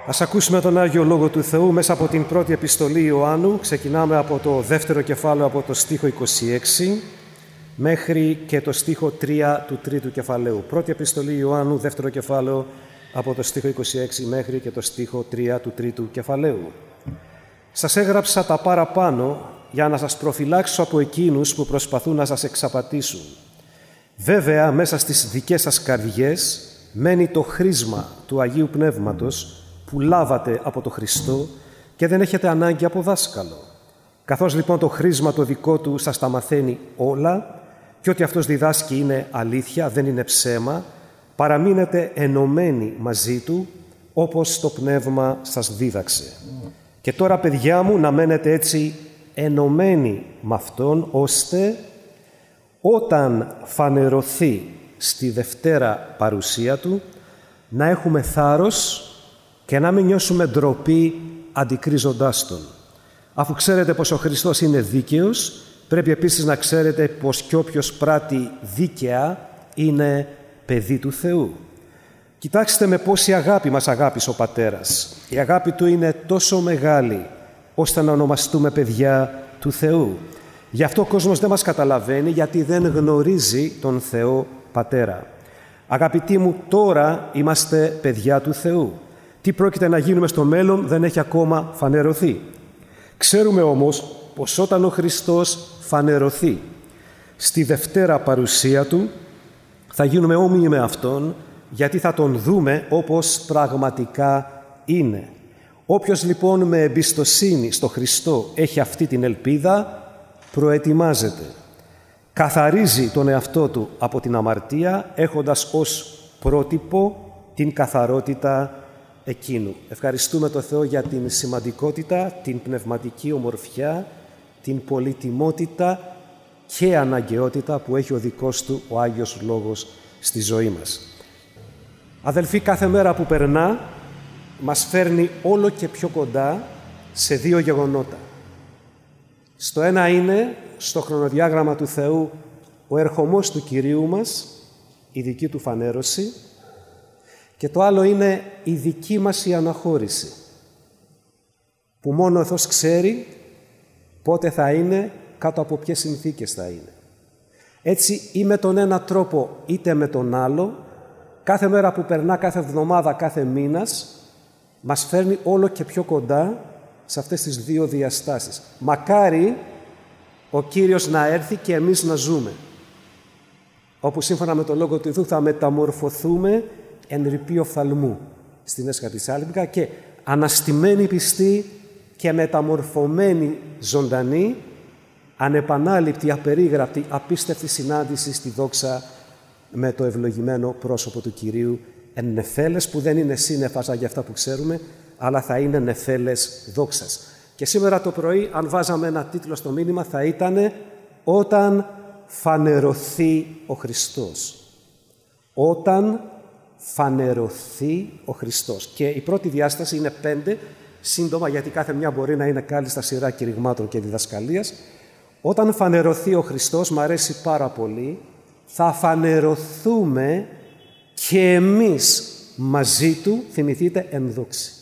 Ας ακούσουμε τον Άγιο Λόγο του Θεού μέσα από την πρώτη επιστολή Ιωάννου. Ξεκινάμε από το δεύτερο κεφάλαιο, από το στίχο 26 μέχρι και το στίχο 3 του τρίτου κεφαλαίου. Πρώτη επιστολή Ιωάννου, δεύτερο κεφάλαιο, από το στίχο 26 μέχρι και το στίχο 3 του τρίτου κεφαλαίου. Σας έγραψα τα παραπάνω για να σας προφυλάξω από εκείνους που προσπαθούν να σας εξαπατήσουν. Βέβαια, μέσα στις δικές σας καρδιές μένει το χρίσμα του Αγίου Πνεύματος που λάβατε από το Χριστό και δεν έχετε ανάγκη από δάσκαλο. Καθώς λοιπόν το χρίσμα το δικό του σας τα μαθαίνει όλα και ό,τι αυτός διδάσκει είναι αλήθεια, δεν είναι ψέμα, παραμείνετε ενωμένοι μαζί του όπως το Πνεύμα σας δίδαξε. Και τώρα, παιδιά μου, να μένετε έτσι ενωμένοι με Αυτόν, ώστε όταν φανερωθεί στη Δευτέρα παρουσία Του, να έχουμε θάρρος και να μην νιώσουμε ντροπή αντικρίζοντάς Τον. Αφού ξέρετε πως ο Χριστός είναι δίκαιος, πρέπει επίσης να ξέρετε πως κι όποιος πράττει δίκαια είναι παιδί του Θεού. Κοιτάξτε με πόση αγάπη μας αγάπησε ο Πατέρας. Η αγάπη Του είναι τόσο μεγάλη, ώστε να ονομαστούμε παιδιά του Θεού. Γι' αυτό ο κόσμος δεν μας καταλαβαίνει, γιατί δεν γνωρίζει τον Θεό Πατέρα. Αγαπητοί μου, τώρα είμαστε παιδιά του Θεού. Τι πρόκειται να γίνουμε στο μέλλον δεν έχει ακόμα φανερωθεί. Ξέρουμε όμως πως όταν ο Χριστός φανερωθεί στη Δευτέρα παρουσία Του, θα γίνουμε όμοιοι με Αυτόν, γιατί θα Τον δούμε όπως πραγματικά είναι. Όποιος λοιπόν με εμπιστοσύνη στο Χριστό έχει αυτή την ελπίδα, προετοιμάζεται. Καθαρίζει τον εαυτό του από την αμαρτία, έχοντας ως πρότυπο την καθαρότητα εκείνου. Ευχαριστούμε τον Θεό για την σημαντικότητα, την πνευματική ομορφιά, την πολυτιμότητα και αναγκαιότητα που έχει ο δικός Του ο Άγιος Λόγος στη ζωή μας. Αδελφοί, κάθε μέρα που περνά μας φέρνει όλο και πιο κοντά σε δύο γεγονότα. Στο ένα είναι, στο χρονοδιάγραμμα του Θεού, ο ερχομός του Κυρίου μας, η δική Του φανέρωση, και το άλλο είναι η δική μας η αναχώρηση, που μόνο ο Θεός ξέρει πότε θα είναι, κάτω από ποιες συνθήκες θα είναι. Έτσι, ή με τον ένα τρόπο είτε με τον άλλο, κάθε μέρα που περνά, κάθε εβδομάδα, κάθε μήνας, μας φέρνει όλο και πιο κοντά σε αυτές τις δύο διαστάσεις. Μακάρι ο Κύριος να έρθει και εμείς να ζούμε, όπου σύμφωνα με το Λόγο του Ιησού θα μεταμορφωθούμε εν ρηπή οφθαλμού, στην έσχατη σάλπιγγα, και αναστημένοι πιστοί και μεταμορφωμένοι ζωντανοί, ανεπανάληπτη, απερίγραπτη, απίστευτη συνάντηση στη δόξα με το ευλογημένο πρόσωπο του Κυρίου, εν νεφέλες που δεν είναι σύννεφα σαν για αυτά που ξέρουμε, αλλά θα είναι νεφέλες δόξας. Και σήμερα το πρωί, αν βάζαμε ένα τίτλο στο μήνυμα, θα ήταν «Όταν φανερωθεί ο Χριστός». Όταν φανερωθεί ο Χριστός. Και η πρώτη διάσταση είναι 5, σύντομα, γιατί κάθε μια μπορεί να είναι κάλλιστα σειρά κηρυγμάτων και διδασκαλίας. Όταν φανερωθεί ο Χριστός, μ' αρέσει πάρα πολύ, θα φανερωθούμε και εμείς μαζί Του, θυμηθείτε, εν δόξη.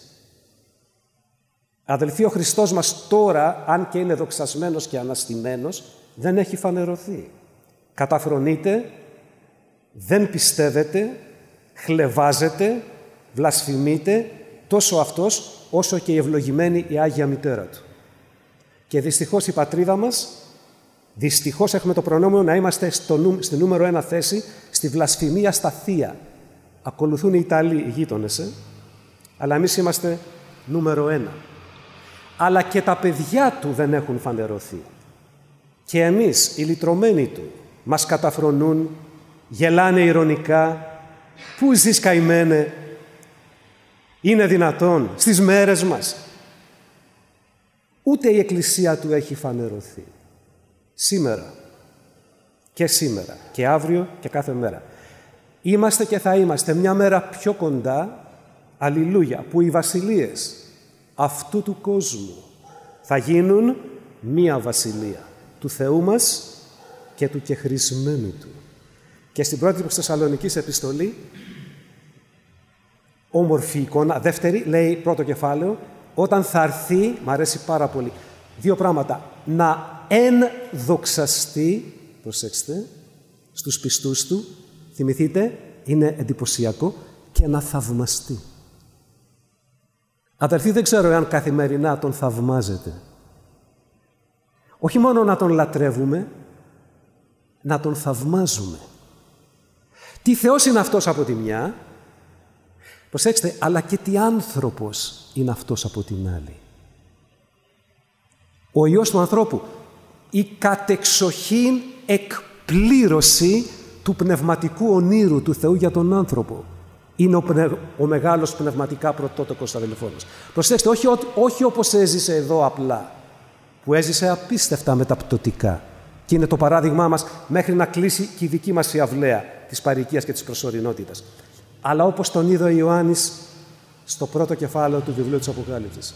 Αδελφοί, ο Χριστός μας τώρα, αν και είναι δοξασμένος και αναστημένος, δεν έχει φανερωθεί. Καταφρονείτε, δεν πιστεύετε, χλευάζετε, βλασφημείτε, τόσο Αυτός όσο και η ευλογημένη η Άγια Μητέρα Του. Και δυστυχώς η πατρίδα μας, δυστυχώς έχουμε το προνόμιο να είμαστε στη νούμερο 1 θέση στη βλασφημία στα θεία. Ακολουθούν οι Ιταλοί, οι γείτονες, αλλά εμείς είμαστε νούμερο 1. Αλλά και τα παιδιά Του δεν έχουν φανερωθεί. Και εμείς, οι λυτρωμένοι Του, μας καταφρονούν, γελάνε ειρωνικά. Πού ζεις, καημένε? Είναι δυνατόν στις μέρες μας? Ούτε η Εκκλησία Του έχει φανερωθεί. Σήμερα και αύριο και κάθε μέρα. Είμαστε και θα είμαστε μια μέρα πιο κοντά, αλληλούια, που οι βασιλείες αυτού του κόσμου θα γίνουν μία βασιλεία του Θεού μας και του κεχρισμένου Του. Και στην πρώτη προς Θεσσαλονικής επιστολή όμορφη εικόνα. Δεύτερη, λέει πρώτο κεφάλαιο, όταν θα έρθει, μ' αρέσει πάρα πολύ, δύο πράγματα, να ενδοξαστεί, προσέξτε, στους πιστούς του, θυμηθείτε, είναι εντυπωσιακό, και να θαυμαστεί. Αδελφοί, δεν ξέρω εάν καθημερινά τον θαυμάζετε. Όχι μόνο να τον λατρεύουμε, να τον θαυμάζουμε. Τι Θεός είναι αυτός από τη μια, προσέξτε, αλλά και τι άνθρωπος είναι αυτός από την άλλη. Ο Υιός του ανθρώπου, η κατεξοχήν εκπλήρωση του πνευματικού ονείρου του Θεού για τον άνθρωπο. Είναι ο μεγάλος πνευματικά πρωτότοκος αδελφός μας. Προσέξτε, όχι όπως έζησε εδώ απλά, που έζησε απίστευτα μεταπτωτικά. Και είναι το παράδειγμά μας μέχρι να κλείσει και η δική μας η αυλαία της παροικίας και της προσωρινότητας. Αλλά όπως τον είδε ο Ιωάννης στο πρώτο κεφάλαιο του βιβλίου της Αποκάλυψης.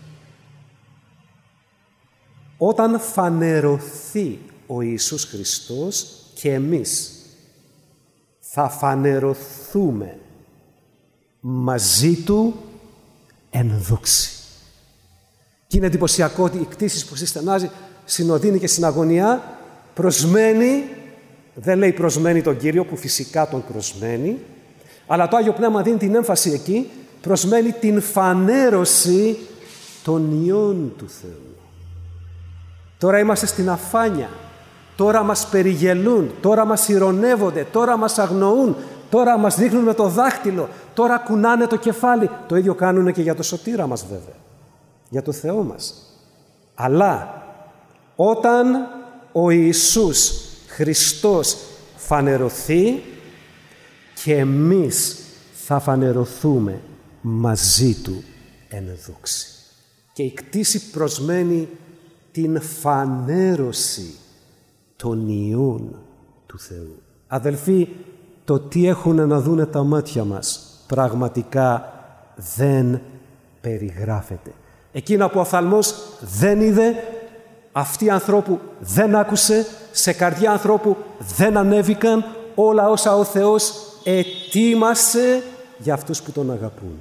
Όταν φανερωθεί ο Ιησούς Χριστός και εμείς θα φανερωθούμε μαζί Του εν δόξη. Και είναι εντυπωσιακό ότι οι κτήσεις που συστενάζει συνοδύνει και συναγωνιά προσμένει, δεν λέει προσμένει τον Κύριο που φυσικά τον προσμένει, αλλά το Άγιο Πνεύμα δίνει την έμφαση εκεί, προσμένει την φανέρωση των Υιών του Θεού. Τώρα είμαστε στην αφάνεια, τώρα μας περιγελούν, τώρα μας ηρωνεύονται, τώρα μας αγνοούν, τώρα μας δείχνουν με το δάχτυλο, τώρα κουνάνε το κεφάλι. Το ίδιο κάνουν και για το σωτήρα μας βέβαια, για το Θεό μας. Αλλά όταν ο Ιησούς Χριστός φανερωθεί και εμείς θα φανερωθούμε μαζί Του εν δόξη. Και η κτήση προσμένει την φανέρωση των Υιών του Θεού. Αδελφοί, το τι έχουν να δούνε τα μάτια μας πραγματικά δεν περιγράφεται. Εκείνο που ο οφθαλμός δεν είδε, αυτή ανθρώπου δεν άκουσε, σε καρδιά ανθρώπου δεν ανέβηκαν όλα όσα ο Θεός ετοίμασε για αυτούς που Τον αγαπούν.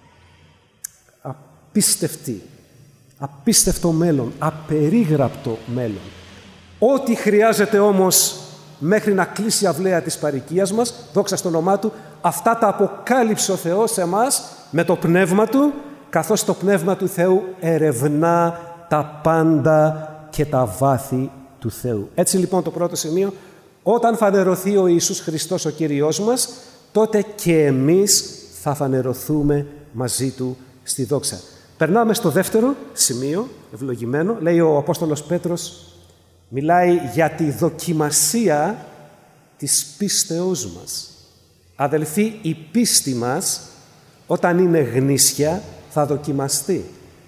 Απίστευτο μέλλον, απερίγραπτο μέλλον. Ό,τι χρειάζεται όμως μέχρι να κλείσει η αυλαία της παροικίας μας, δόξα στο όνομά Του, αυτά τα αποκάλυψε ο Θεός σε εμάς με το Πνεύμα Του, καθώς το Πνεύμα του Θεού ερευνά τα πάντα και τα βάθη του Θεού. Έτσι λοιπόν το πρώτο σημείο, όταν φανερωθεί ο Ιησούς Χριστός ο Κύριος μας, τότε και εμείς θα φανερωθούμε μαζί Του στη δόξα. Περνάμε στο δεύτερο σημείο, ευλογημένο, λέει ο Απόστολος Πέτρος, μιλάει για τη δοκιμασία της πίστεώς μας. Αδελφοί, η πίστη μας, όταν είναι γνήσια, θα δοκιμαστεί.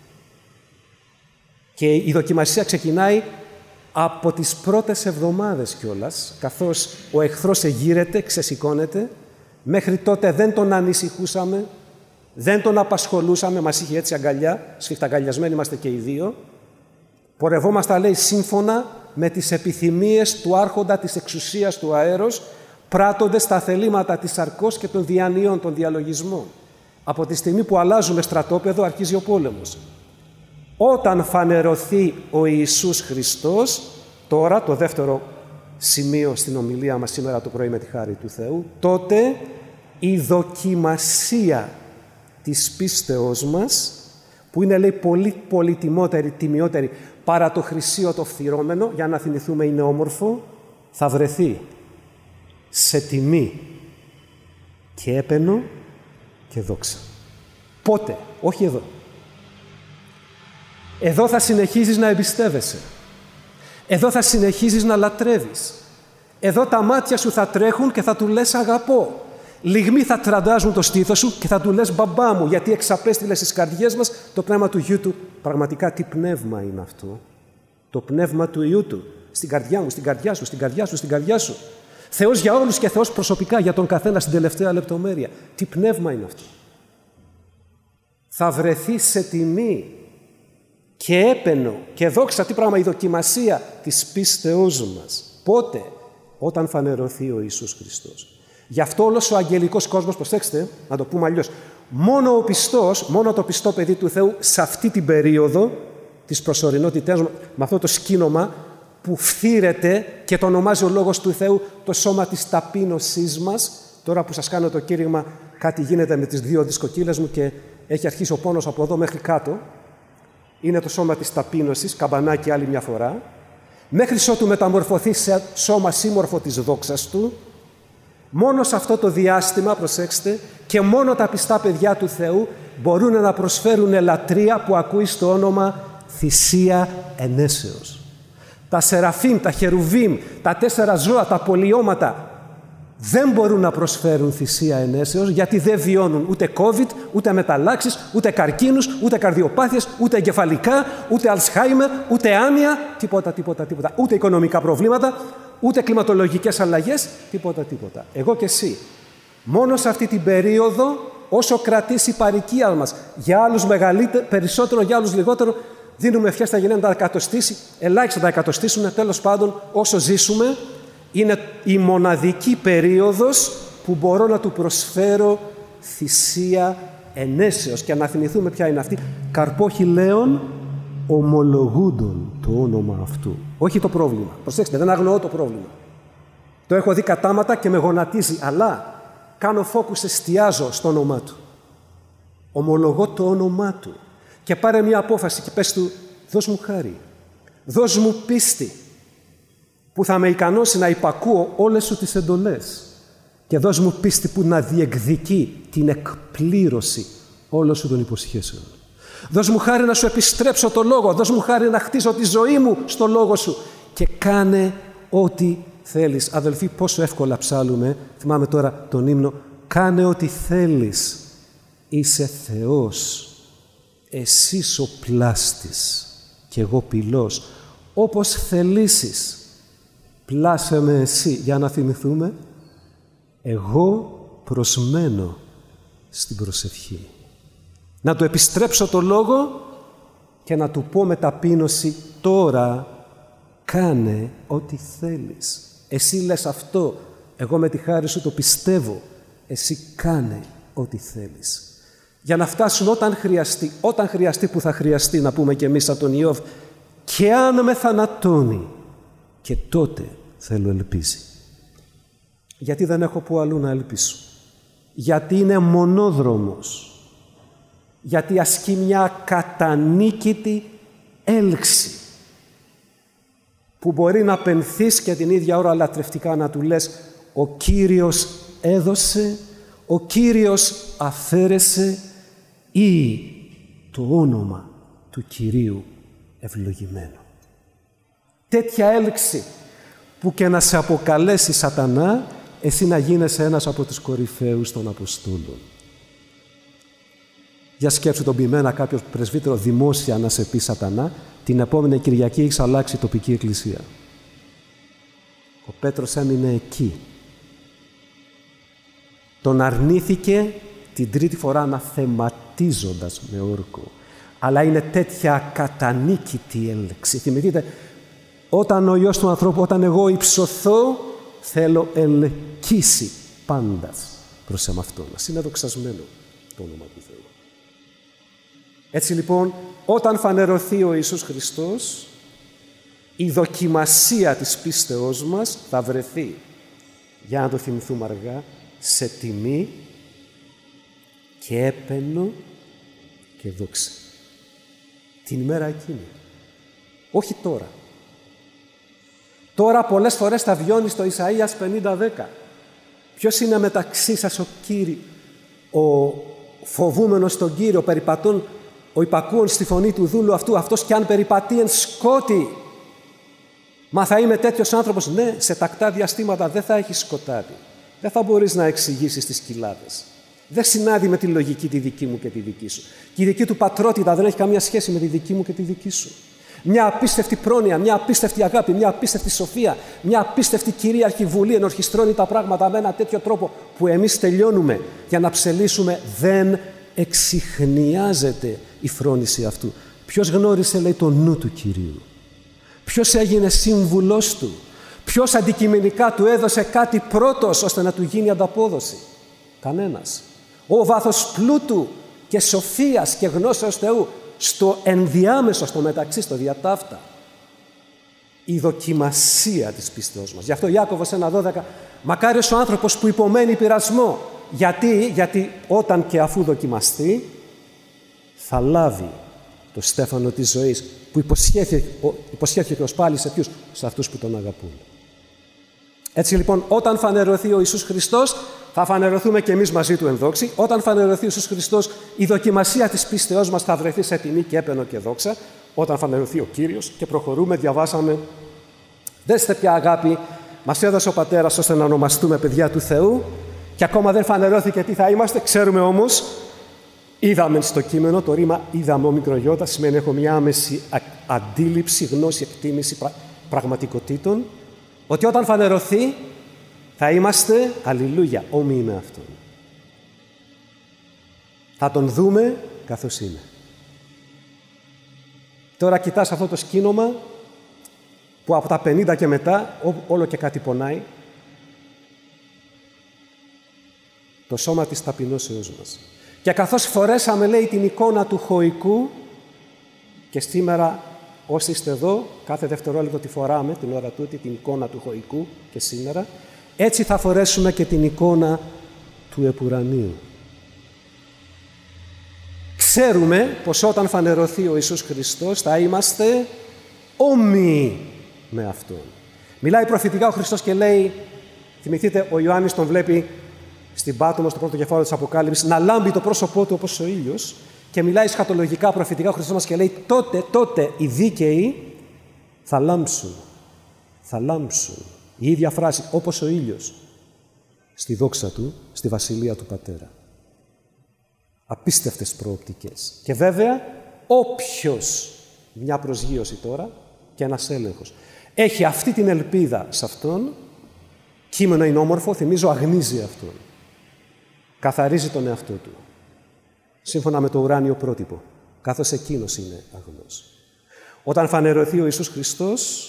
Και η δοκιμασία ξεκινάει από τις πρώτες εβδομάδες κιόλας, καθώς ο εχθρός εγείρεται, ξεσηκώνεται. Μέχρι τότε δεν τον ανησυχούσαμε, δεν τον απασχολούσαμε, μας είχε έτσι αγκαλιά, σφιχταγκαλιασμένοι είμαστε και οι δύο. Πορευόμαστε, λέει, σύμφωνα με τις επιθυμίες του άρχοντα της εξουσίας του αέρος, πράττοντες τα θελήματα της σαρκός και των διανοιών, των διαλογισμών. Από τη στιγμή που αλλάζουμε στρατόπεδο, αρχίζει ο πόλεμος. Όταν φανερωθεί ο Ιησούς Χριστός, τώρα το δεύτερο σημείο στην ομιλία μας σήμερα το πρωί με τη χάρη του Θεού, τότε η δοκιμασία της πίστεώς μας, που είναι, λέει, πολύ πολυτιμότερη, τιμιότερη παρά το χρυσίο το φθυρώμενο, για να θυμηθούμε είναι όμορφο, θα βρεθεί σε τιμή και έπαινο και δόξα. Πότε? Όχι εδώ. Εδώ θα συνεχίζεις να εμπιστεύεσαι. Εδώ θα συνεχίζεις να λατρεύεις. Εδώ τα μάτια σου θα τρέχουν και θα του λες αγαπώ. Λιγμοί θα τραντάζουν το στήθος σου και θα του λες μπαμπά μου, γιατί εξαπέστειλε στις καρδιές μας το πνεύμα του Υιού Του. Πραγματικά τι πνεύμα είναι αυτό? Το πνεύμα του Υιού Του. Στην καρδιά μου, στην καρδιά σου, στην καρδιά σου, στην καρδιά σου. Θεός για όλους και Θεός προσωπικά για τον καθένα στην τελευταία λεπτομέρεια. Τι πνεύμα είναι αυτό? Θα βρεθεί σε τιμή και έπαινο και δόξα, τι πράγμα, η δοκιμασία της πίστεώς μας. Πότε? Όταν φανερωθεί ο Ιησούς Χριστός. Γι' αυτό όλος ο αγγελικός κόσμος, προσέξτε, να το πούμε αλλιώς, Μόνο ο πιστός, μόνο το πιστό παιδί του Θεού σε αυτή την περίοδο της προσωρινότητάς με αυτό το σκήνομα που φθήρεται και το ονομάζει ο Λόγος του Θεού το σώμα της ταπείνωσής μας. Τώρα που σας κάνω το κήρυγμα, κάτι γίνεται με τις δύο δισκοκύλες μου και έχει αρχίσει ο πόνος από εδώ μέχρι κάτω. Είναι το σώμα της ταπείνωσης, καμπανάκι άλλη μια φορά. Μέχρι ότου μεταμορφωθεί σε σώμα σύμμορφο της δόξας του. Μόνο σε αυτό το διάστημα, προσέξτε, και μόνο τα πιστά παιδιά του Θεού μπορούν να προσφέρουν λατρεία που ακούει στο όνομα θυσία ενέσεως. Τα σεραφείμ, τα χερουβίμ, τα 4 ζώα, τα πολιώματα δεν μπορούν να προσφέρουν θυσία ενέσεως, γιατί δεν βιώνουν ούτε COVID, ούτε μεταλλάξεις, ούτε καρκίνους, ούτε καρδιοπάθειες, ούτε εγκεφαλικά, ούτε Αλσχάιμερ, ούτε άνοια, τίποτα. Ούτε οικονομικά προβλήματα, ούτε κλιματολογικές αλλαγές, τίποτα. Εγώ και εσύ. Μόνο σε αυτή την περίοδο, όσο κρατήσει η παροικία μας, για άλλους μεγαλύτερο, περισσότερο, για άλλους λιγότερο, δίνουμε ευχές στα γενναία να τα εκατοστήσει, ελάχιστα τα εκατοστήσουν, τέλος πάντων, όσο ζήσουμε, είναι η μοναδική περίοδος που μπορώ να του προσφέρω θυσία ενέσεως. Και να θυμηθούμε ποια είναι αυτή. Καρπόχι λέων ομολογούντων το όνομα αυτού. Όχι το πρόβλημα. Προσέξτε, δεν αγνοώ το πρόβλημα. Το έχω δει κατάματα και με γονατίζει, αλλά κάνω focus, εστιάζω στο όνομά του. Ομολογώ το όνομά του. Και πάρε μια απόφαση και πες του, δώσ' μου χάρη, δώσ' μου πίστη, που θα με ικανώσει να υπακούω όλες σου τις εντολές, και δώσ' μου πίστη που να διεκδικεί την εκπλήρωση όλων σου των υποσχέσεων. Δώσ' μου χάρη να σου επιστρέψω το λόγο, δώσ' μου χάρη να χτίσω τη ζωή μου στο λόγο σου, και κάνε ό,τι θέλεις. Αδελφοί, πόσο εύκολα ψάλουμε, θυμάμαι τώρα τον ύμνο, κάνε ό,τι θέλεις, είσαι Θεός, εσείς ο πλάστης και εγώ πυλός, όπως θελήσεις. Πλάσε με εσύ, για να θυμηθούμε, εγώ προσμένω στην προσευχή. Να του επιστρέψω το λόγο και να του πω με ταπείνωση, τώρα κάνε ό,τι θέλεις. Εσύ λες αυτό, εγώ με τη χάρη σου το πιστεύω. Εσύ κάνε ό,τι θέλεις. Για να φτάσουν όταν χρειαστεί που θα χρειαστεί, να πούμε και εμείς σαν τον Ιώβ, και αν με θανατώνει, και τότε θέλω ελπίζει. Γιατί δεν έχω που αλλού να ελπίσω. Γιατί είναι μονόδρομος. Γιατί ασκεί μια κατανίκητη έλξη που μπορεί να πενθείς και την ίδια ώρα λατρευτικά να του λες, ο Κύριος έδωσε, ο Κύριος αφαίρεσε, ή το όνομα του Κυρίου ευλογημένο. Τέτοια έλξη που και να σε αποκαλέσει σατανά, εσύ να γίνεσαι ένας από τους κορυφαίους των Αποστόλων. Για σκέψου τον ποιημένα κάποιο πρεσβύτερο δημόσια να σε πει σατανά, την επόμενη Κυριακή έχεις αλλάξει τοπική εκκλησία. Ο Πέτρος έμεινε εκεί. Τον αρνήθηκε την τρίτη φορά αναθεματίζοντας με όρκο. Αλλά είναι τέτοια κατανίκητη έλξη. Θυμηθείτε, όταν ο Υιός του ανθρώπου, όταν εγώ υψωθώ, θέλω ελκύσει πάντας προς εμαυτόν. Ας είναι δοξασμένο το όνομα του Θεού. Έτσι λοιπόν, όταν φανερωθεί ο Ιησούς Χριστός, η δοκιμασία της πίστεώς μας θα βρεθεί, για να το θυμηθούμε αργά, σε τιμή και έπαινο και δόξα. Την ημέρα εκείνη. Όχι τώρα. Τώρα πολλές φορές θα βιώνει στο Ισαΐας 50:10. Ποιος είναι μεταξύ σας ο φοβούμενος τον Κύριο, περιπατών, ο υπακούων στη φωνή του δούλου αυτού, αυτός κι αν περιπατεί εν σκότη. Μα θα είμαι τέτοιος άνθρωπος? Ναι, σε τακτά διαστήματα δεν θα έχεις σκοτάδι. Δεν θα μπορείς να εξηγήσεις τις κοιλάδες. Δεν συνάδει με τη λογική τη δική μου και τη δική σου. Και η δική του πατρότητα δεν έχει καμία σχέση με τη δική μου και τη δική σου. Μια απίστευτη πρόνοια, μια απίστευτη αγάπη, μια απίστευτη σοφία, μια απίστευτη κυρίαρχη βουλή ενορχιστρώνει τα πράγματα με ένα τέτοιο τρόπο που εμείς τελειώνουμε για να ψελίσουμε. Δεν εξιχνιάζεται η φρόνηση αυτού. Ποιος γνώρισε, λέει, το νου του Κυρίου? Ποιος έγινε σύμβουλός του? Ποιος αντικειμενικά του έδωσε κάτι πρώτος ώστε να του γίνει ανταπόδοση? Κανένας. ο βάθος πλούτου και σοφίας και γνώσεως Θεού, στο ενδιάμεσο, στο μεταξύ, στο διατάφτα. Η δοκιμασία της πίστεως μας. Γι' αυτό Ιάκωβος 1:12, μακάριος ο άνθρωπος που υπομένει πειρασμό. Γιατί όταν και αφού δοκιμαστεί, θα λάβει το στέφανο της ζωής που υποσχέθηκε ως πάλι σε ποιους? Σε αυτούς που τον αγαπούν. Έτσι λοιπόν, όταν φανερωθεί ο Ιησούς Χριστός, θα φανερωθούμε και εμείς μαζί του εν δόξη. Όταν φανερωθεί ο Ιησούς Χριστός, η δοκιμασία της πίστεώς μας θα βρεθεί σε τιμή και έπαινο και δόξα. Όταν φανερωθεί ο Κύριος, και προχωρούμε, διαβάσαμε, δέστε ποια αγάπη μας έδωσε ο Πατέρας ώστε να ονομαστούμε παιδιά του Θεού, και ακόμα δεν φανερώθηκε τι θα είμαστε. Ξέρουμε όμως, είδαμε στο κείμενο, το ρήμα είδαμε ομικρογιώτα σημαίνει έχω μια άμεση αντίληψη, γνώση, εκτίμηση πραγματικοτήτων, ότι όταν φανερωθεί θα είμαστε, αλληλούια, όμοιοι με Αυτόν. Θα Τον δούμε καθώς είναι. Τώρα κοιτάς αυτό το σκήνομα που από τα 50 και μετά όλο και κάτι πονάει. Το σώμα της ταπεινώσεως μας. Και καθώς φορέσαμε, λέει, την εικόνα του χωικού, και σήμερα όσοι είστε εδώ, κάθε δευτερόλεπτο τη φοράμε, την ώρα τούτη, την εικόνα του χωικού, και σήμερα, έτσι θα φορέσουμε και την εικόνα του επουρανίου. Ξέρουμε πως όταν φανερωθεί ο Ιησούς Χριστός θα είμαστε όμοιοι με Αυτόν. Μιλάει προφητικά ο Χριστός και λέει, θυμηθείτε, ο Ιωάννης τον βλέπει στην Πάτμο, στο πρώτο κεφάλαιο της Αποκάλυψης, να λάμπει το πρόσωπό του όπως ο ήλιος, και μιλάει σχατολογικά, προφητικά ο Χριστός μας και λέει, τότε οι δίκαιοι θα λάμψουν. Θα λάμψουν. Η ίδια φράση, όπως ο ήλιος, στη δόξα του, στη βασιλεία του Πατέρα. Απίστευτες προοπτικές. Και βέβαια, όποιος, μια προσγείωση τώρα και ένας έλεγχος, έχει αυτή την ελπίδα σε Αυτόν, κείμενο είναι όμορφο, θυμίζω, αγνίζει Αυτόν. Καθαρίζει τον εαυτό του. Σύμφωνα με το ουράνιο πρότυπο, καθώς εκείνος είναι αγνός. Όταν φανερωθεί ο Ιησούς Χριστός,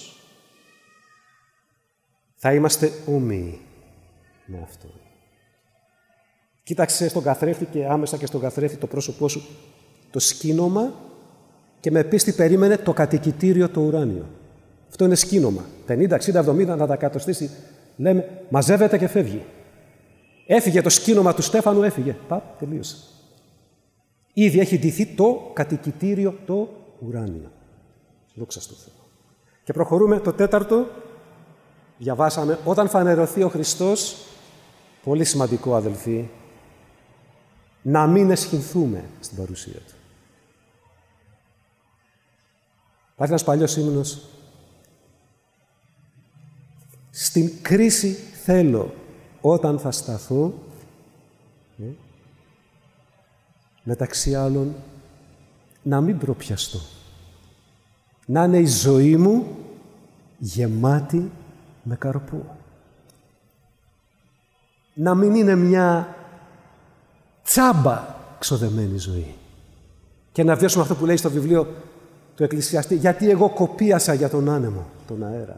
θα είμαστε όμοιοι με Αυτόν. Κοίταξε στον καθρέφτη και άμεσα και στον καθρέφτη το πρόσωπό σου, το σκήνομα, και με πίστη περίμενε το κατοικητήριο το ουράνιο. Αυτό είναι σκήνομα. 50, 60, 70 να τα κατοστήσει. Λέμε, μαζεύεται και φεύγει. Έφυγε το σκήνομα του Στέφανου, έφυγε. Τελείωσε. Ήδη έχει ντυθεί το κατοικητήριο το ουράνιο. Δόξα στο Θεό. Και προχωρούμε το τέταρτο. Διαβάσαμε, όταν φανερωθεί ο Χριστός, πολύ σημαντικό αδελφοί, να μην αισχυνθούμε στην παρουσία Του. Υπάρχει ένας παλιός ύμνος. Στην κρίση θέλω, όταν θα σταθώ, μεταξύ άλλων, να μην προπιαστώ. Να είναι η ζωή μου γεμάτη με καρπό. Να μην είναι μια τσάμπα ξοδεμένη ζωή. Και να βιώσουμε αυτό που λέει στο βιβλίο του Εκκλησιαστή, γιατί εγώ κοπίασα για τον άνεμο, τον αέρα.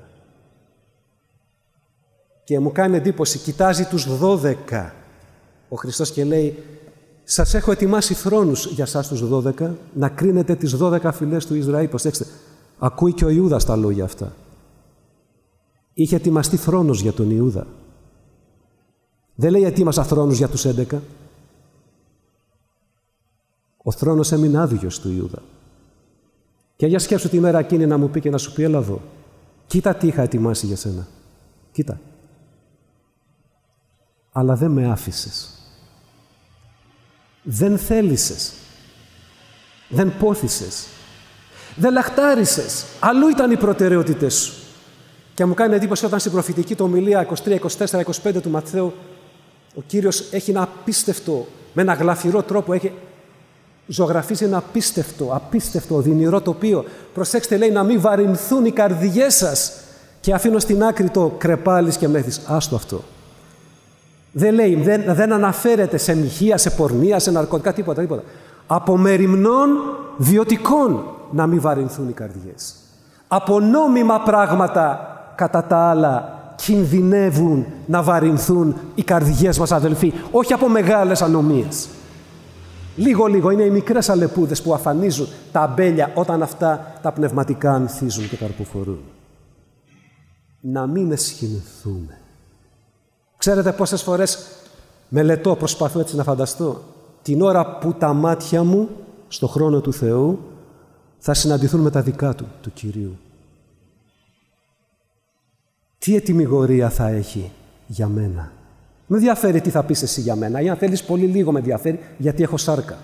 Και μου κάνει εντύπωση, κοιτάζει τους 12 ο Χριστός και λέει, σας έχω ετοιμάσει θρόνους για σας τους 12, να κρίνετε τις 12 φυλές του Ισραήλ. Προσέξτε, ακούει και ο Ιούδας τα λόγια αυτά. Είχε ετοιμαστεί θρόνος για τον Ιούδα. Δεν λέει ετοίμασα θρόνους για τους 11. Ο θρόνος έμεινε άδειος του Ιούδα. Και για σκέψου τη μέρα εκείνη να μου πει και να σου πει, έλα εδώ. Κοίτα τι είχα ετοιμάσει για σένα. Κοίτα. Αλλά δεν με άφησες. Δεν θέλησες. Δεν πόθησες. Δεν λαχτάρισες. Αλλού ήταν οι προτεραιότητες σου. Και μου κάνει εντύπωση όταν στην προφητική του ομιλία 23, 24, 25 του Ματθαίου ο Κύριος έχει ένα απίστευτο, με ένα γλαφυρό τρόπο, ζωγραφίζει ένα απίστευτο, οδυνηρό τοπίο. Προσέξτε, λέει, να μην βαρυνθούν οι καρδιές σας. Και αφήνω στην άκρη το κρεπάλης και μέθης. Άστο αυτό. Δεν λέει, δεν αναφέρεται σε μοιχεία, σε πορνεία, σε ναρκωτικά, τίποτα. Από μεριμνών βιωτικών να μην βαρυνθούν οι καρδιές. Από νόμιμα πράγματα κατά τα άλλα κινδυνεύουν να βαρυνθούν οι καρδιές μας, αδελφοί, όχι από μεγάλες ανομίες. Λίγο-λίγο είναι οι μικρές αλεπούδες που αφανίζουν τα αμπέλια όταν αυτά τα πνευματικά ανθίζουν και καρποφορούν. Να μην εσχυνθούμε. Ξέρετε πόσες φορές μελετώ, προσπαθώ έτσι να φανταστώ, την ώρα που τα μάτια μου στο χρόνο του Θεού θα συναντηθούν με τα δικά του Κυρίου. Τι ετυμηγορία θα έχει για μένα. Με ενδιαφέρει τι θα πεις εσύ για μένα, ή αν θέλεις πολύ λίγο με ενδιαφέρει γιατί έχω σάρκα.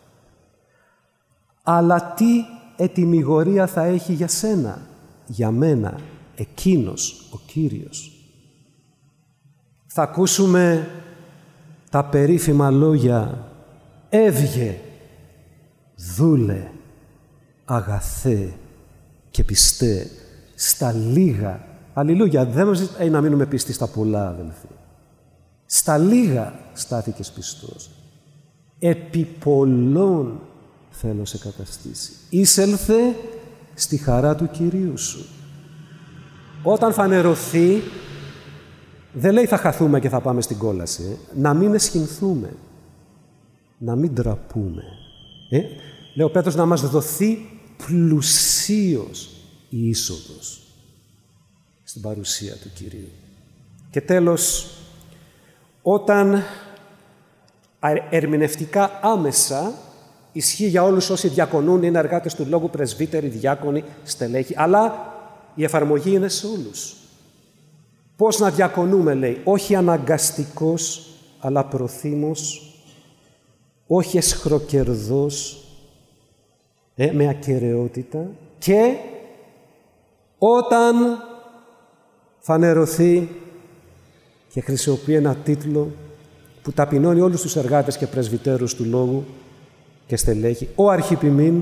Αλλά τι ετυμηγορία θα έχει για σένα, για μένα, εκείνος ο Κύριος. Θα ακούσουμε τα περίφημα λόγια «Έβγε, δούλε, αγαθέ και πιστέ στα λίγα». Αλληλούια, δεν μας ζητάει να μείνουμε πιστοί στα πολλά, αδελφοί. Στα λίγα στάθηκες πιστός. Επί πολλών θέλω σε καταστήσει. Εισέλθε στη χαρά του Κυρίου σου. Όταν φανερωθεί, δεν λέει θα χαθούμε και θα πάμε στην κόλαση. Να μην εσχυνθούμε. Να μην τραπούμε. Λέει ο Πέτρος να μας δοθεί πλουσίως η είσοδος στην παρουσία του Κυρίου. Και τέλος, όταν ερμηνευτικά άμεσα ισχύει για όλους όσοι διακονούν, είναι εργάτες του λόγου, πρεσβύτεροι, διάκονοι, στελέχοι, αλλά η εφαρμογή είναι σε όλους. Πώς να διακονούμε, λέει, όχι αναγκαστικός, αλλά προθύμος, όχι εσχροκερδός, με ακεραιότητα, και όταν φανερωθεί, και χρησιμοποιεί ένα τίτλο που ταπεινώνει όλους τους εργάτες και πρεσβυτέρους του λόγου και στελέχη, ο αρχιπιμήν,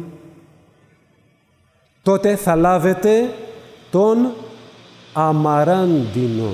τότε θα λάβετε τον αμαράντινο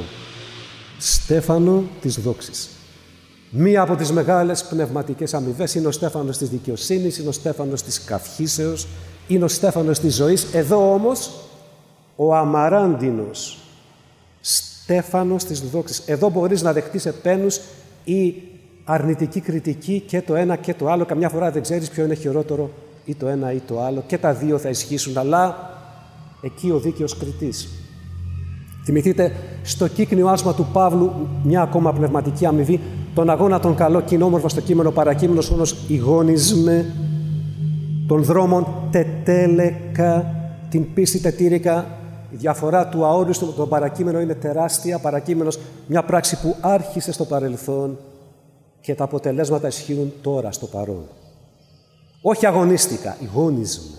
στέφανο της δόξης. Μία από τις μεγάλες πνευματικές αμοιβές είναι ο στέφανος της δικαιοσύνης, είναι ο στέφανος της καυχήσεως, είναι ο στέφανος της ζωής. Εδώ όμως ο αμαράντινος στέφανος της δόξης. Εδώ μπορείς να δεχτείς επένους ή αρνητική κριτική και το ένα και το άλλο. Καμιά φορά δεν ξέρεις ποιο είναι χειρότερο, ή το ένα ή το άλλο. Και τα δύο θα ισχύσουν, αλλά εκεί ο δίκαιος κριτής. Θυμηθείτε στο κύκνιο άσμα του Παύλου μια ακόμα πνευματική αμοιβή, τον αγώνα τον καλό, κοινόμορφο στο κείμενο παρακείμενος όνος ηγόνισμε, των δρόμων τετέλεκα, την πίστη τετήρικα. Η διαφορά του αόριστου με τον παρακείμενο είναι τεράστια. Παρακείμενος, μια πράξη που άρχισε στο παρελθόν και τα αποτελέσματα ισχύουν τώρα στο παρόν. Όχι αγωνίστηκα, ηγόνισμε.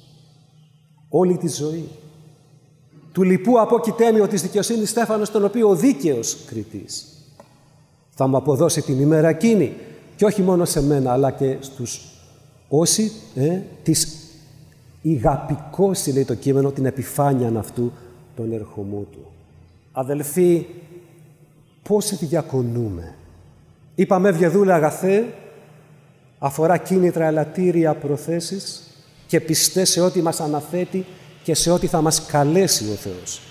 Όλη τη ζωή. Του λοιπού απόκειτέμιο της δικαιοσύνης στέφανος, τον οποίο ο δίκαιος κριτής θα μου αποδώσει την ημέρα εκείνη, και όχι μόνο σε μένα, αλλά και στους όσοι της ηγαπικώσει, λέει το κείμενο, την επιφάνειαν αυτού τον ερχομό του. Αδελφοί, πώς διακονούμε. Είπαμε ευγεδούλε αγαθέ, αφορά κίνητρα, ελαττήρια, προθέσεις και πιστέ σε ό,τι μας αναθέτει και σε ό,τι θα μας καλέσει ο Θεός.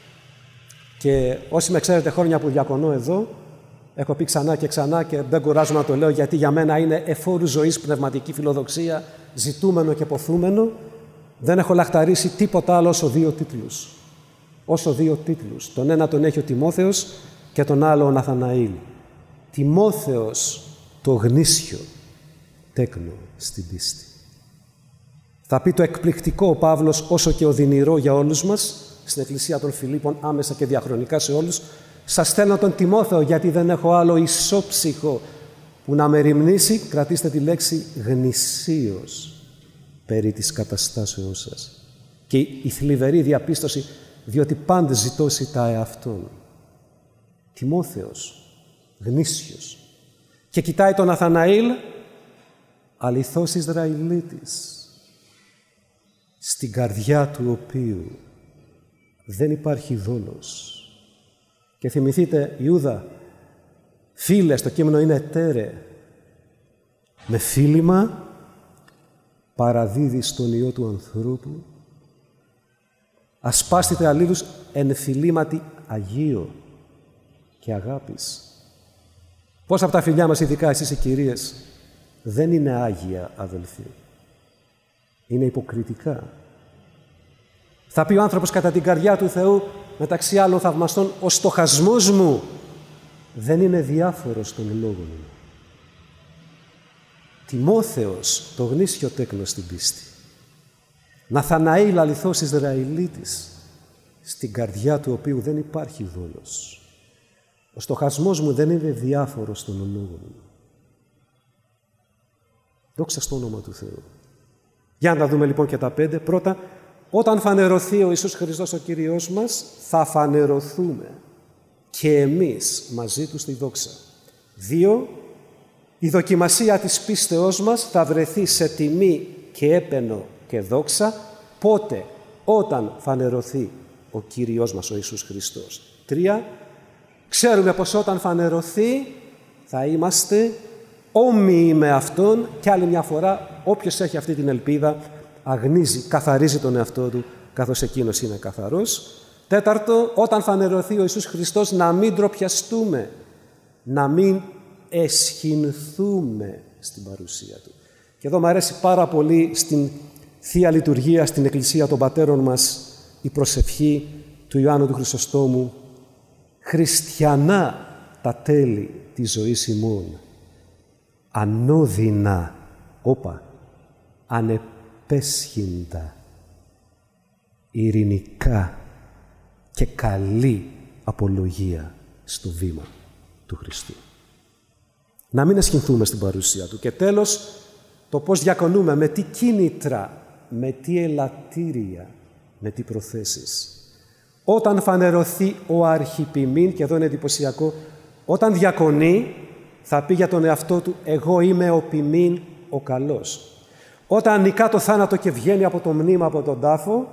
Και όσοι με ξέρετε χρόνια που διακονώ εδώ, έχω πει ξανά και ξανά και δεν κουράζομαι να το λέω, γιατί για μένα είναι εφόρου ζωής πνευματική φιλοδοξία, ζητούμενο και ποθούμενο. Δεν έχω λαχταρίσει τίποτα άλλο όσο δύο τίτλους. Όσο δύο τίτλους. Τον ένα τον έχει ο Τιμόθεος και τον άλλο ο Ναθαναήλ. Τιμόθεος το γνήσιο τέκνο στην πίστη. Θα πει το εκπληκτικό ο Παύλος, όσο και οδυνηρό για όλους μας, στην Εκκλησία των Φιλίππων, άμεσα και διαχρονικά σε όλους. Σας στέλνω τον Τιμόθεο, γιατί δεν έχω άλλο ισόψυχο που να με ρημνήσει, κρατήστε τη λέξη, γνησίως περί της καταστάσεώς σας. Και η θλιβερή διαπίστωση, διότι πάντες ζητώσει τα εαυτόν. Τιμόθεος, γνήσιος. Και κοιτάει τον Ναθαναήλ, αληθώς Ισραηλίτης, στην καρδιά του οποίου δεν υπάρχει δόλος. Και θυμηθείτε, Ιούδα, φίλες, το κείμενο είναι ετέρε, με φίλημα παραδίδει στον Υιό του ανθρώπου, ασπάστητε αλλήλους εν φιλήματι αγίο και αγάπης. Πόσα από τα φιλιά μας, ειδικά εσείς οι κυρίες, δεν είναι άγια, αδελφοί. Είναι υποκριτικά. Θα πει ο άνθρωπος κατά την καρδιά του Θεού, μεταξύ άλλων θαυμαστών, ο στοχασμός μου δεν είναι διάφορος των λόγων μου. Τιμόθεος, το γνήσιο τέκνος στην πίστη. Ναθαναήλ, αληθώς Ισραηλίτης, στην καρδιά του οποίου δεν υπάρχει δόλος. Ο στοχασμός μου δεν είναι διάφορος των λόγων μου. Δόξα στο όνομα του Θεού. Για να δούμε λοιπόν και τα 5. Πρώτα, όταν φανερωθεί ο Ιησούς Χριστός ο Κύριος μας, θα φανερωθούμε και εμείς μαζί του στη δόξα. 2. Η δοκιμασία της πίστεώς μας θα βρεθεί σε τιμή και έπαινο και δόξα. Πότε? Όταν φανερωθεί ο Κύριος μας ο Ιησούς Χριστός. 3. Ξέρουμε πως όταν φανερωθεί θα είμαστε όμοιοι με Αυτόν, και άλλη μια φορά όποιος έχει αυτή την ελπίδα αγνίζει, καθαρίζει τον εαυτό του καθώς εκείνος είναι καθαρός. 4. Όταν φανερωθεί ο Ιησούς Χριστός να μην ντροπιαστούμε, να μην εσχυνθούμε στην παρουσία Του. Και εδώ μου αρέσει πάρα πολύ στην Θεία Λειτουργία, στην Εκκλησία των Πατέρων μας, η προσευχή του Ιωάννου του Χρυσοστόμου. Χριστιανά τα τέλη της ζωής ημών, ανώδυνα, ανεπέσχυντα, ειρηνικά και καλή απολογία στο βήμα του Χριστού. Να μην εσχυνθούμε στην παρουσία Του. Και τέλος, το πώς διακονούμε, με τι κίνητρα, με τι ελαττήρια, με τι προθέσεις. Όταν φανερωθεί ο αρχιπιμήν, και εδώ είναι εντυπωσιακό, όταν διακονεί, θα πει για τον εαυτό του «εγώ είμαι ο ποιμήν ο καλός». Όταν νικά το θάνατο και βγαίνει από το μνήμα, από τον τάφο,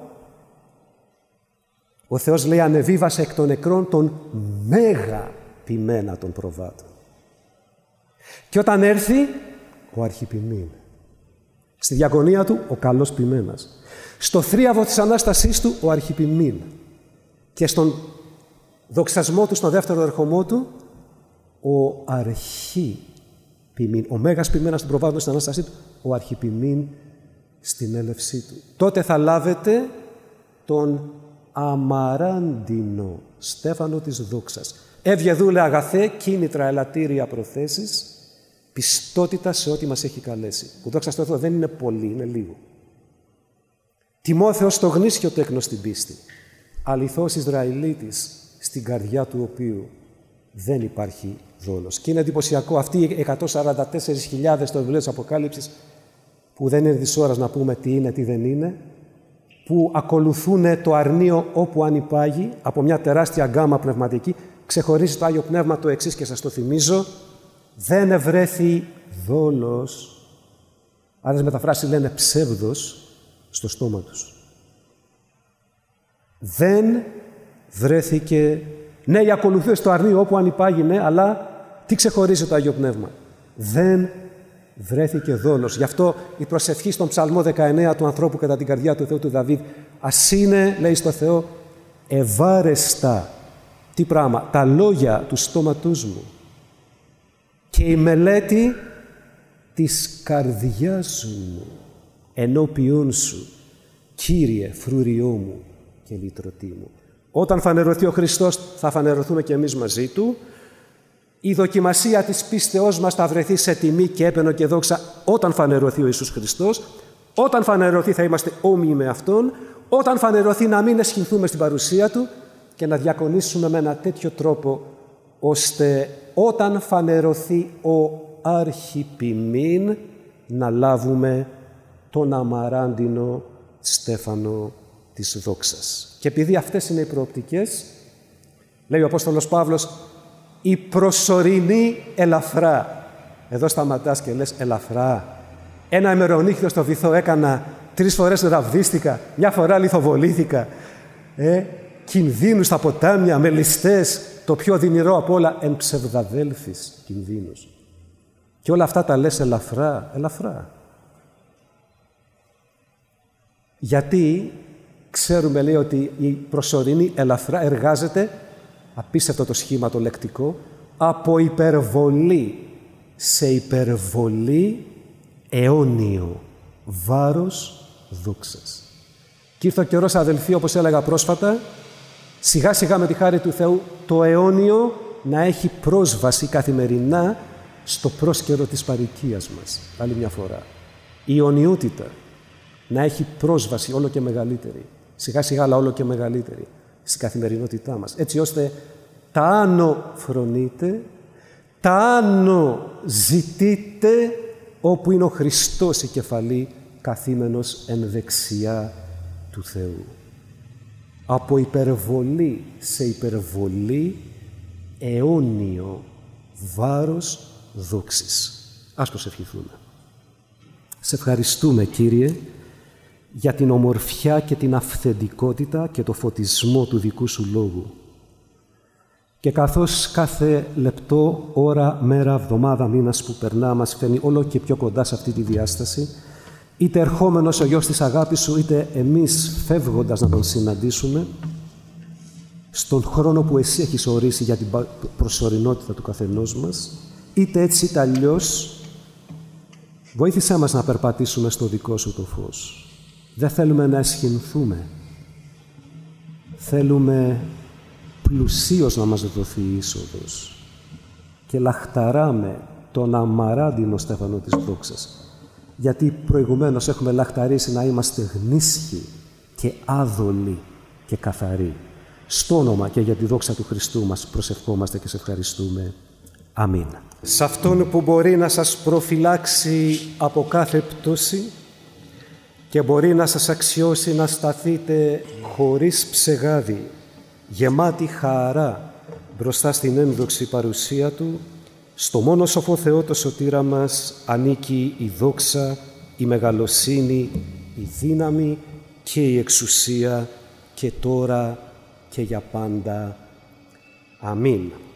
ο Θεός λέει «ανεβίβασε εκ των νεκρών τον μέγα ποιμένα των προβάτων». Και όταν έρθει ο αρχιπιμήν, στη διακονία του ο καλός ποιμένας, στο θρίαβο της Ανάστασής του ο αρχιπιμήν, και στον δοξασμό του, στον δεύτερο ερχομό του, ο αρχιπιμήν, ο μέγας ποιμένας των προβάτων στην Ανάστασή του, ο αρχιπιμήν στην έλευσή του. Τότε θα λάβετε τον αμαράντινο στέφανο της δόξας. Έβγε δούλε αγαθέ, κίνητρα, ελαττήρια, προθέσεις, πιστότητα σε ό,τι μας έχει καλέσει. Που δόξα στο Θεό δεν είναι πολύ, είναι λίγο. Τιμόθεος, το γνήσιο τέκνος στην πίστη. Αληθώς Ισραηλίτης, στην καρδιά του οποίου δεν υπάρχει δόλος. Και είναι εντυπωσιακό αυτοί οι 144.000 στο βιβλίο της Αποκάλυψης, που δεν είναι της ώρας να πούμε τι είναι, τι δεν είναι, που ακολουθούν το αρνείο όπου ανυπάγει, από μια τεράστια γκάμα πνευματική, ξεχωρίζει το Άγιο Πνεύμα το εξής, και σας το θυμίζω: δεν ευρέθη δόλος, άλλες μεταφράσεις λένε ψεύδος, στο στόμα τους. Δεν βρέθηκε, ναι, η ακολουθία στο αρνείο όπου ανυπάγει, ναι, αλλά τι ξεχωρίζει το Άγιο Πνεύμα? Δεν βρέθηκε δόλος. Γι' αυτό η προσευχή στον Ψαλμό 19 του ανθρώπου κατά την καρδιά του Θεού του Δαβίδ, ας είναι, λέει στο Θεό, ευάρεστα, τι πράγμα, τα λόγια του στόματός μου και η μελέτη της καρδιάς μου ενώπιον σου, Κύριε, φρούριό μου και λυτρωτή μου. Όταν φανερωθεί ο Χριστός, θα φανερωθούμε και εμείς μαζί Του. Η δοκιμασία της πίστεώς μας θα βρεθεί σε τιμή και έπαινο και δόξα όταν φανερωθεί ο Ιησούς Χριστός. Όταν φανερωθεί θα είμαστε όμοιοι με Αυτόν. Όταν φανερωθεί να μην εσχυνθούμε στην παρουσία Του και να διακονήσουμε με ένα τέτοιο τρόπο, ώστε όταν φανερωθεί ο αρχιπιμήν να λάβουμε τον αμαράντινο στέφανο της δόξας. Και επειδή αυτές είναι οι προοπτικές, λέει ο Απόστολος Παύλος, η προσωρινή ελαφρά. Εδώ σταματάς και λες ελαφρά. Ένα ημερονύχτιο στο βυθό έκανα, 3 φορές ραβδίστηκα, μια φορά λιθοβολήθηκα. Κινδύνους στα ποτάμια, με ληστές, το πιο δυνηρό απ' όλα, εν ψευδαδέλφης κινδύνους. Και όλα αυτά τα λες ελαφρά, ελαφρά. Γιατί ξέρουμε, λέει, ότι η προσωρινή ελαφρά εργάζεται απίστευτο το σχήμα το λεκτικό, από υπερβολή σε υπερβολή αιώνιο βάρος δόξας. Και ήρθε ο καιρός, αδελφοί, όπως έλεγα πρόσφατα, σιγά σιγά με τη χάρη του Θεού, το αιώνιο να έχει πρόσβαση καθημερινά στο πρόσκαιρο της παροικίας μας. Άλλη μια φορά. Η αιωνιότητα να έχει πρόσβαση όλο και μεγαλύτερη, σιγά σιγά αλλά όλο και μεγαλύτερη, στην καθημερινότητά μας. Έτσι ώστε τα άνω φρονείτε, τα άνω ζητείτε, όπου είναι ο Χριστός η κεφαλή, καθήμενος εν δεξιά του Θεού. Από υπερβολή σε υπερβολή, αιώνιο βάρος δόξης. Ας προσευχηθούμε. Σε ευχαριστούμε, Κύριε, για την ομορφιά και την αυθεντικότητα και το φωτισμό του δικού Σου Λόγου. Και καθώς κάθε λεπτό, ώρα, μέρα, εβδομάδα, μήνας που περνά μας φέρνει όλο και πιο κοντά σε αυτή τη διάσταση, είτε ερχόμενος ο Γιος της αγάπης Σου, είτε εμείς φεύγοντας να Τον συναντήσουμε, στον χρόνο που Εσύ έχεις ορίσει για την προσωρινότητα του καθενός μας, είτε έτσι είτε αλλιώς, βοήθησέ μας να περπατήσουμε στο δικό Σου το φως. Δεν θέλουμε να αισχυνθούμε. Θέλουμε πλουσίως να μας δοθεί η είσοδος και λαχταράμε τον αμαράντινο στέφανο της δόξας. Γιατί προηγουμένως έχουμε λαχταρίσει να είμαστε γνήσιοι και άδολοι και καθαροί. Στο όνομα και για τη δόξα του Χριστού μας προσευχόμαστε και σε ευχαριστούμε. Αμήν. Σε Αυτόν που μπορεί να σας προφυλάξει από κάθε πτώση και μπορεί να σας αξιώσει να σταθείτε χωρίς ψεγάδι, γεμάτη χαρά μπροστά στην ένδοξη παρουσία Του, στο μόνο σοφό Θεό το σωτήρα μας ανήκει η δόξα, η μεγαλοσύνη, η δύναμη και η εξουσία και τώρα και για πάντα. Αμήν.